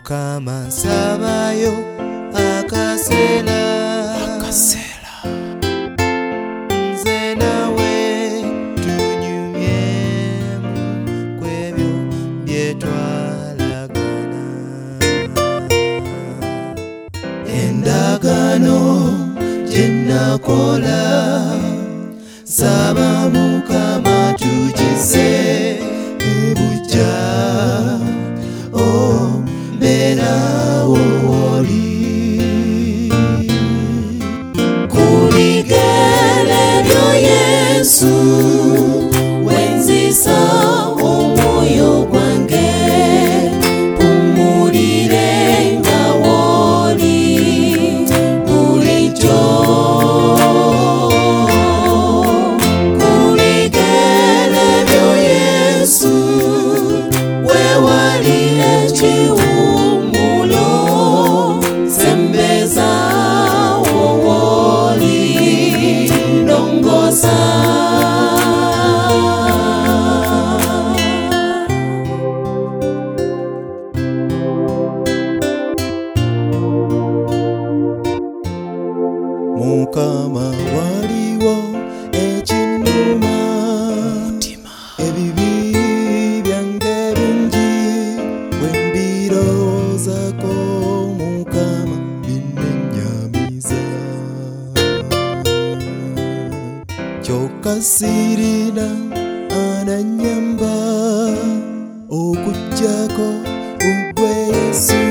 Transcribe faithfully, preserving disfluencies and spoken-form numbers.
Mukama nsabayo akaseera akaseera nze nawe tunyumyemu kwebyo byetwalagana. Endagaano gye nakola nsaba Mukama tugize ebujja ombeerawo oli. Ku bigere byo Yesu wenzisa omwoyo gwange, mpumulire nga woli bulijjo. Ku bigere byo Yesu wewali ekiwummulo, sembeza wowoli ndongosa. Mukama waliwo ekinnuma, ebibi byange bingi bwe mbirozaako Mukama binnenyamiza. Kyokka sirina ananyamba okuggyako ggwe Yesu.